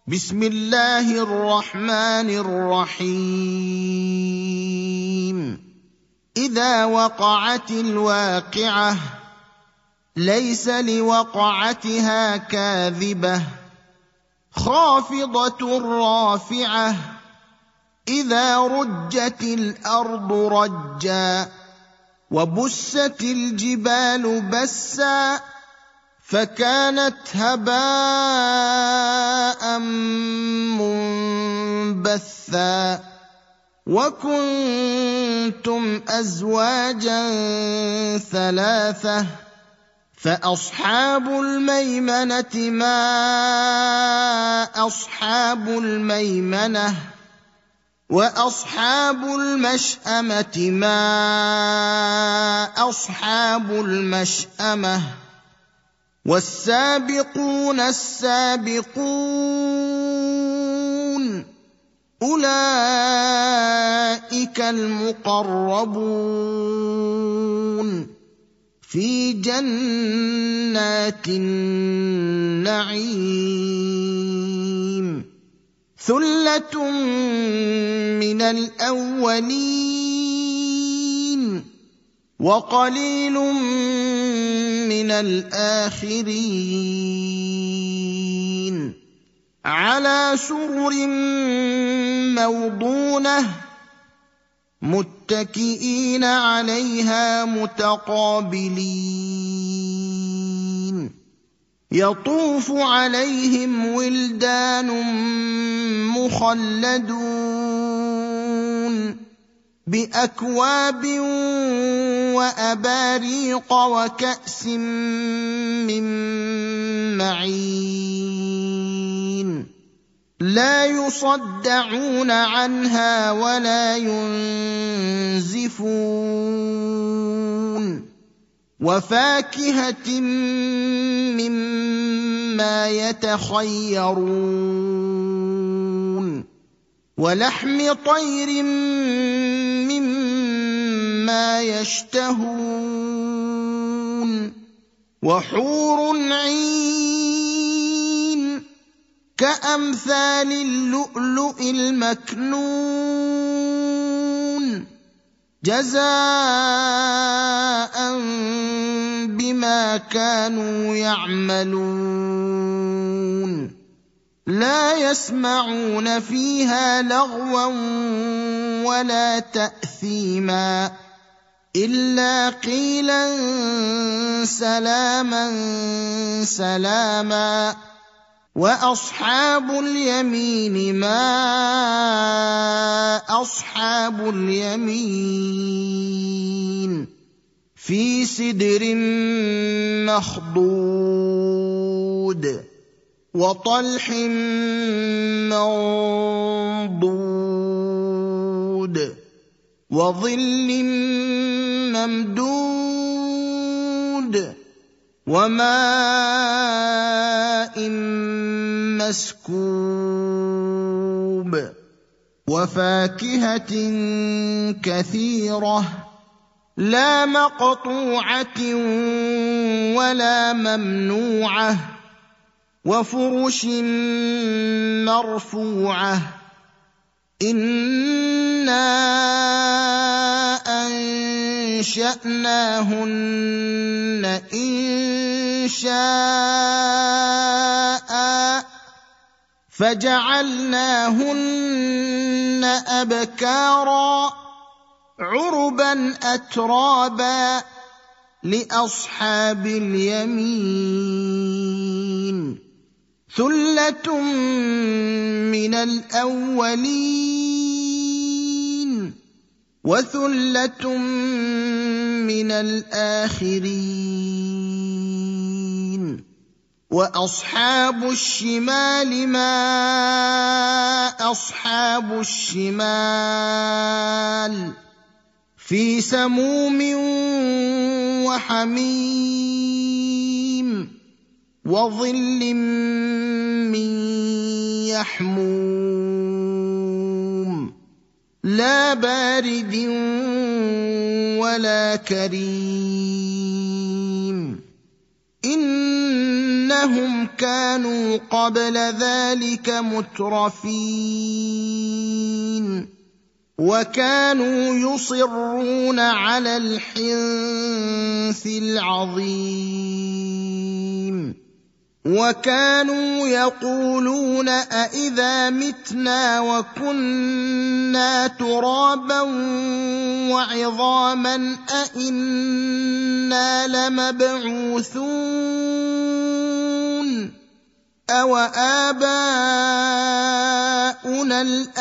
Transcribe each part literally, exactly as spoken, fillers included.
بسم الله الرحمن الرحيم إذا وقعت الواقعة ليس لوقعتها كاذبة خافضة رافعة إذا رجت الأرض رجا وبست الجبال بسا فكانت هباء منبثا وكنتم أزواجا ثلاثة فأصحاب الميمنة ما أصحاب الميمنة وأصحاب المشأمة ما أصحاب المشأمة والسابقون السابقون أولئك المقربون في جنات النعيم ثلة من الأولين وقليل من الآخرين على سرر موضونة متكئين عليها متقابلين يطوف عليهم ولدان مخلدون بأكواب وأباريق وكأس من معين لا يصدعون عنها ولا ينزفون وفاكهة مما يتخيرون ولحم طير مما يشتهون وحور عين كأمثال اللؤلؤ المكنون جزاء بما كانوا يعملون لا يسمعون فيها لغوا ولا تأثيما إلا قيلا سلاما سلاما وأصحاب اليمين ما أصحاب اليمين في سدر مخضود وطلح منضود وظل ممدود وماء مسكوب وفاكهة كثيرة لا مقطوعة ولا ممنوعة وفرش مرفوعة إنا أنشأناهن إنشاء فجعلناهن أبكارا عربا أترابا لأصحاب اليمين ثلة من الأولين وثلة من الآخرين وأصحاب الشمال ما أصحاب الشمال في سموم وحميم وظل من يحموم لا بارد ولا كريم إنهم كانوا قبل ذلك مترفين وكانوا يصرون على الحنث العظيم وكانوا يقولون أإذا متنا وكنا ترابا وعظاما أإنا لمبعوثون أو آباؤنا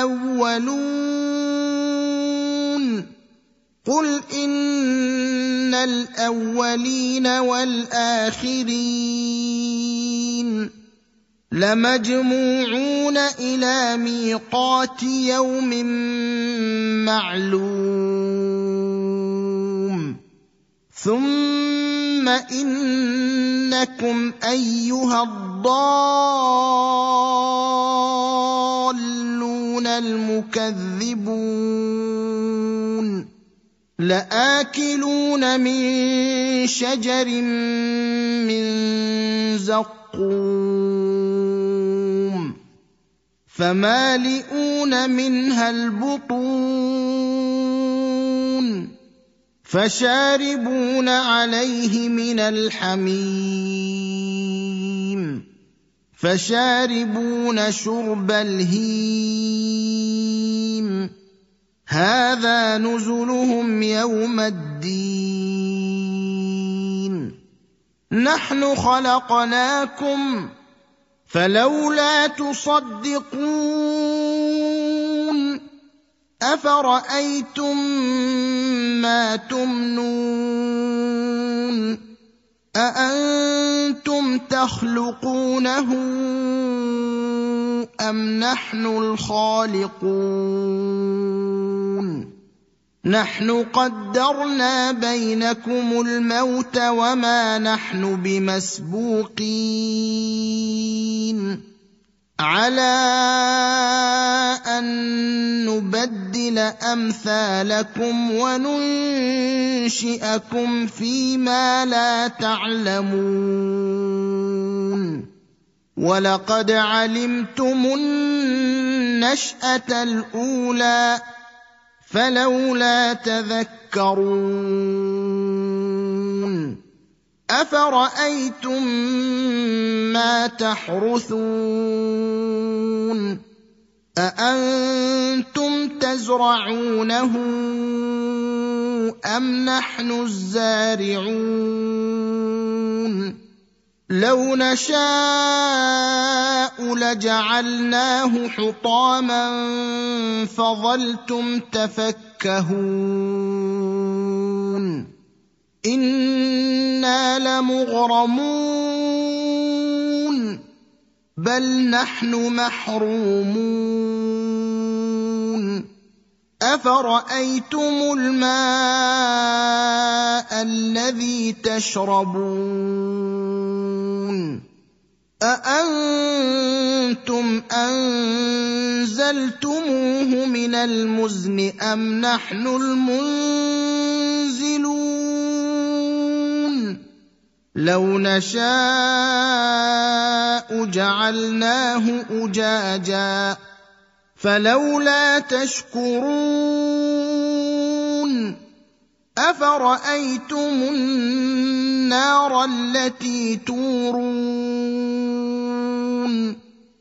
الأولون قل إن الأولين والآخرين لمجموعون إلى ميقات يوم معلوم ثم إنكم أيها الضالون المكذبون لآكلون من شجر من زقوم فمالئون منها البطون فشاربون عليه من الحميم فشاربون شرب الهيم هذا نزلهم يوم الدين نحن خلقناكم فلولا تصدقون أفرأيتم ما تمنون أأنتم تخلقونه أم نحن الخالقون نحن قدرنا بينكم الموت وما نحن بمسبوقين على أن نبدل أمثالكم وننشئكم فيما لا تعلمون ولقد علمتم النشأة الأولى فلولا تذكرون أفرأيتم ما تحرثون أأنتم تزرعونه أم نحن الزارعون لو نشاء لجعلناه حطاما فظلتم تفكهون إنا لمغرمون بل نحن محرومون أفرأيتم الماء الذي تشربون أأنتم أنزلتموه من المزن أم نحن المنزلون لو نشاء جعلناه أجاجا فلولا تشكرون أفرأيتم النار التي تورون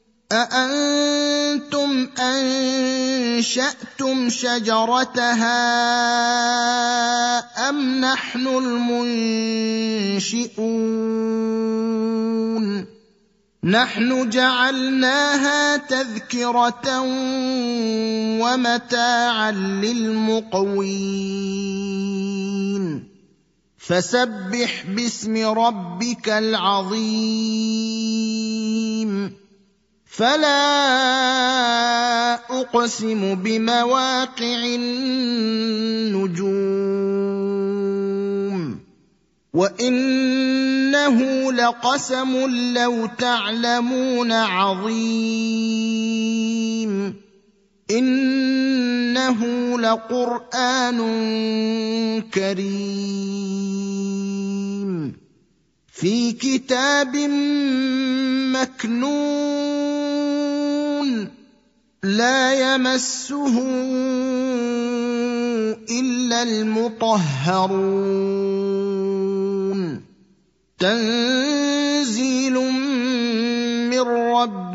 أأنتم أنشأتم شجرتها أم نحن المنشئون نحن جعلناها تذكرة ومتاعا للمقوين فسبح باسم ربك العظيم فلا أقسم بمواقع النجوم وإنه لقسم لو تعلمون عظيم إنه لقرآن كريم في كتاب مكنون لا يمسه إلا المطهرون تنزيل من رب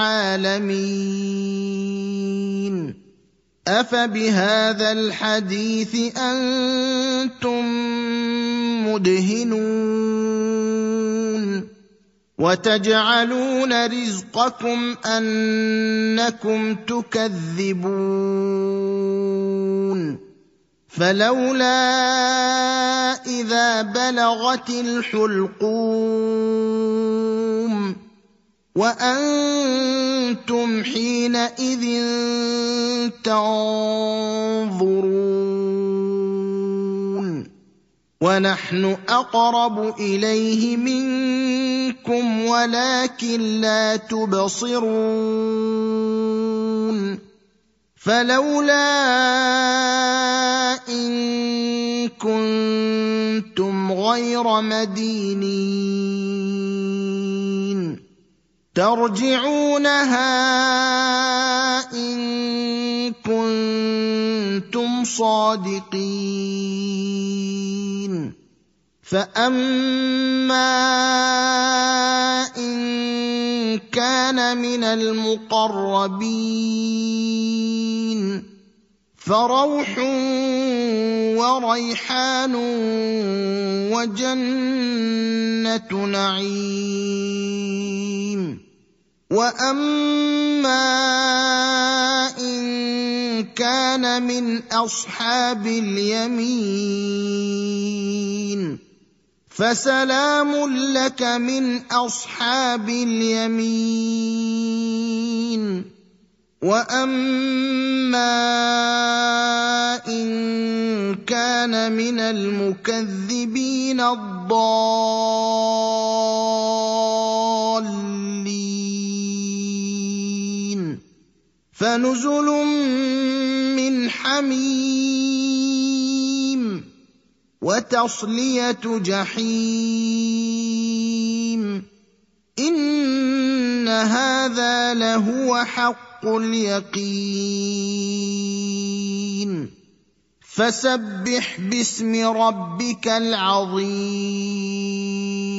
العالمين أفبهذا الحديث أنتم مدهنون وتجعلون رزقكم أنكم تكذبون فلولا إذا بلغت الحلقوم وأنتم حينئذ تنظرون ونحن أقرب إليه منكم ولكن لا تبصرون فلولا إن كنتم غير مدينين ترجعونها إن كنتم صادقين فأما إن كان من المقربين فروح وريحان وجنة نعيم وأما إن كان من أصحاب اليمين فسلام لك من أصحاب اليمين وأما إن كان من المكذبين الضالين فنزل من حميم وتصلية جحيم إن هذا لهو حق اليقين فسبح باسم ربك العظيم